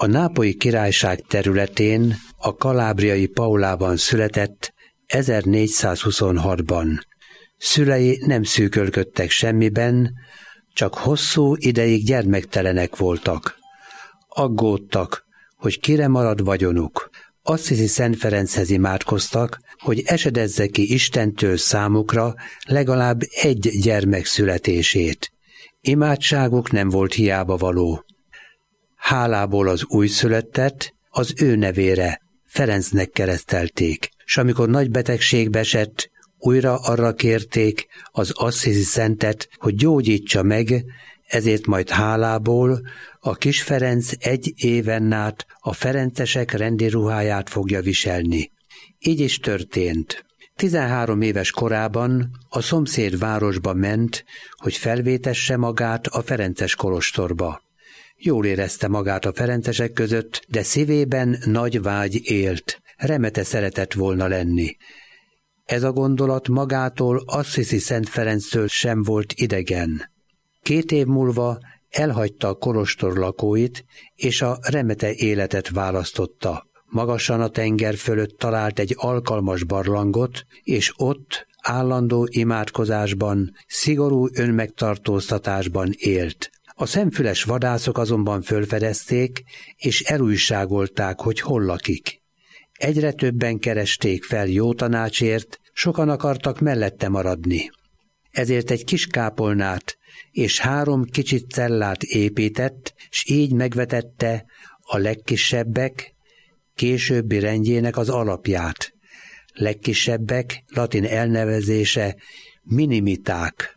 A Nápolyi Királyság területén, a kalábriai Paulában született 1426-ban. Szülei nem szűkölködtek semmiben, csak hosszú ideig gyermektelenek voltak. Aggódtak, hogy kire marad vagyonuk. Assisi Szent Ferenchez imádkoztak, hogy esedezze ki Istentől számukra legalább egy gyermek születését. Imádságuk nem volt hiába való. Hálából az újszülöttet az ő nevére, Ferencnek keresztelték, s amikor nagy betegségbe esett, újra arra kérték az Assisi Szentet, hogy gyógyítsa meg, ezért majd hálából a kis Ferenc egy éven át a ferencesek rendi ruháját fogja viselni. Így is történt. 13 éves korában a szomszéd városba ment, hogy felvétesse magát a ferences kolostorba. Jól érezte magát a ferencesek között, de szívében nagy vágy élt, remete szeretett volna lenni. Ez a gondolat magától Assisi Szent Ferenctől sem volt idegen. 2 év múlva elhagyta a kolostor lakóit, és a remete életet választotta. Magasan a tenger fölött talált egy alkalmas barlangot, és ott állandó imádkozásban, szigorú önmegtartóztatásban élt. A szemfüles vadászok azonban fölfedezték, és elújságolták, hogy hol lakik. Egyre többen keresték fel jó tanácsért, sokan akartak mellette maradni. Ezért egy kis kápolnát és 3 kicsi cellát épített, s így megvetette a legkisebbek későbbi rendjének az alapját. Legkisebbek latin elnevezése minimiták.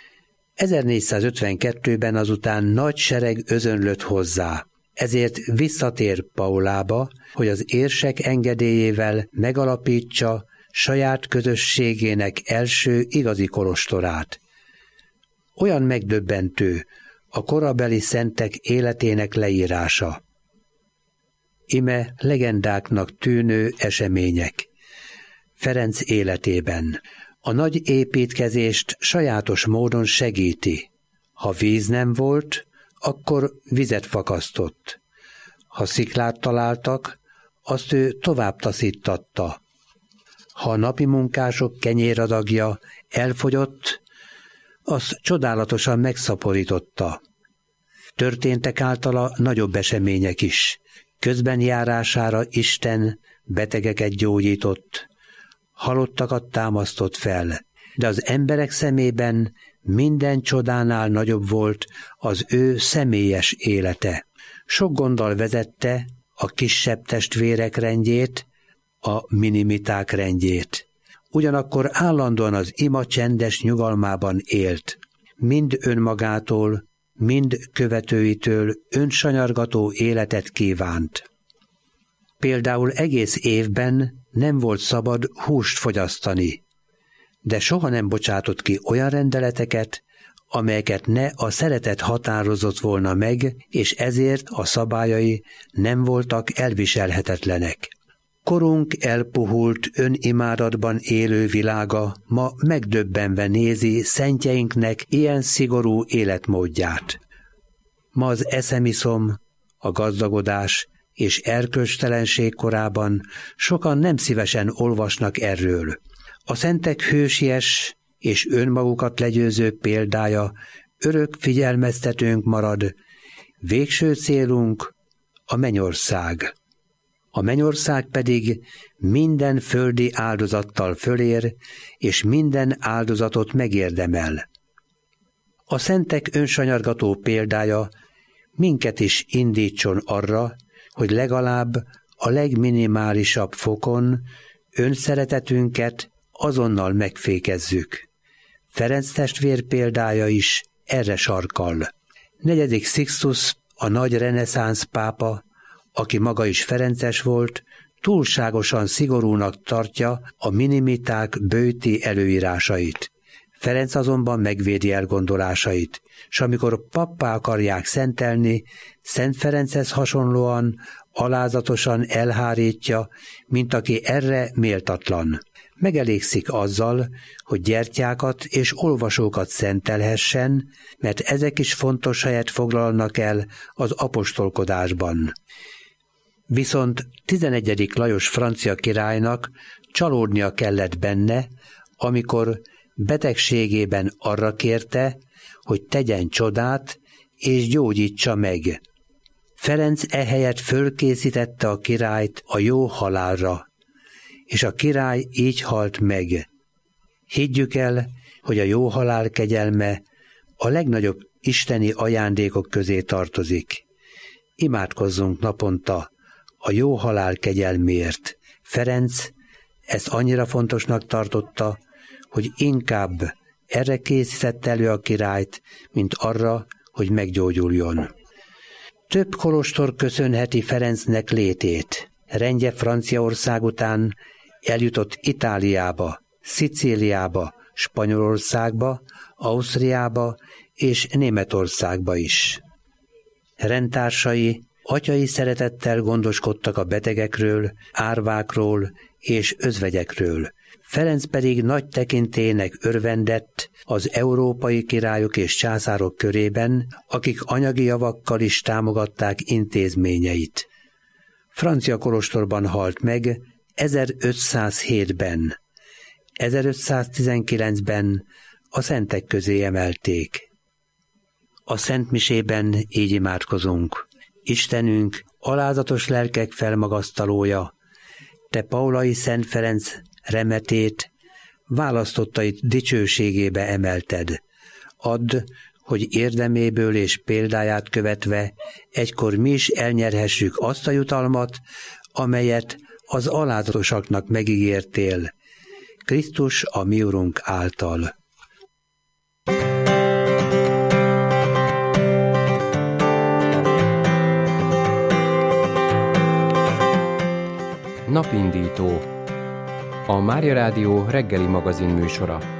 1452-ben azután nagy sereg özönlött hozzá. Ezért visszatér Paulába, hogy az érsek engedélyével megalapítsa saját közösségének első igazi kolostorát. Olyan megdöbbentő a korabeli szentek életének leírása. Ime legendáknak tűnő események. Ferenc életében a nagy építkezést sajátos módon segíti. Ha víz nem volt, akkor vizet fakasztott. Ha sziklát találtak, azt ő tovább taszítatta. Ha a napi munkások kenyéradagja elfogyott, azt csodálatosan megszaporította. Történtek általa nagyobb események is. Közben járására Isten betegeket gyógyított, halottakat támasztott fel, de az emberek szemében minden csodánál nagyobb volt az ő személyes élete. Sok gonddal vezette a kisebb testvérek rendjét, a minimiták rendjét. Ugyanakkor állandóan az ima csendes nyugalmában élt. Mind önmagától, mind követőitől önsanyargató életet kívánt. Például egész évben nem volt szabad húst fogyasztani, de soha nem bocsátott ki olyan rendeleteket, amelyeket ne a szeretet határozott volna meg, és ezért a szabályai nem voltak elviselhetetlenek. Korunk elpuhult önimádatban élő világa ma megdöbbenve nézi szentjeinknek ilyen szigorú életmódját. Ma az eszemiszom, a gazdagodás és erkölcstelenség korában sokan nem szívesen olvasnak erről. A szentek hősies és önmagukat legyőző példája örök figyelmeztetőnk marad, végső célunk a mennyország. A mennyország pedig minden földi áldozattal fölér, és minden áldozatot megérdemel. A szentek önsanyargató példája minket is indítson arra, hogy legalább a legminimálisabb fokon önszeretetünket azonnal megfékezzük. Ferenc testvér példája is erre sarkal. 4. Sixtus, a nagy reneszánsz pápa, aki maga is ferences volt, túlságosan szigorúnak tartja a minimiták böjti előírásait. Ferenc azonban megvédi elgondolásait, s amikor pappá akarják szentelni, Szent Ferenchez hasonlóan alázatosan elhárítja, mint aki erre méltatlan. Megelégszik azzal, hogy gyertyákat és olvasókat szentelhessen, mert ezek is fontos helyet foglalnak el az apostolkodásban. Viszont 11. Lajos francia királynak csalódnia kellett benne, amikor betegségében arra kérte, hogy tegyen csodát és gyógyítsa meg. Ferenc ehelyett fölkészítette a királyt a jó halálra, és a király így halt meg. Higgyük el, hogy a jó halál kegyelme a legnagyobb isteni ajándékok közé tartozik. Imádkozzunk naponta a jó halál kegyelméért. Ferenc ezt annyira fontosnak tartotta, hogy inkább erre készítette elő a királyt, mint arra, hogy meggyógyuljon. Több kolostor köszönheti Ferencnek létét. Rendje Franciaország után eljutott Itáliába, Szicíliába, Spanyolországba, Ausztriába és Németországba is. Rendtársai atyai szeretettel gondoskodtak a betegekről, árvákról és özvegyekről. Ferenc pedig nagy tekintélynek örvendett az európai királyok és császárok körében, akik anyagi javakkal is támogatták intézményeit. Francia kolostorban halt meg 1507-ben. 1519-ben a szentek közé emelték. A szentmisében így imádkozunk. Istenünk, alázatos lelkek felmagasztalója, te Paulai Szent Ferenc remetét választottait dicsőségébe emelted. Add, hogy érdeméből és példáját követve egykor mi is elnyerhessük azt a jutalmat, amelyet az alázatosaknak megígértél, Krisztus a mi Urunk által. Napindító. A Mária Rádió reggeli magazin műsora.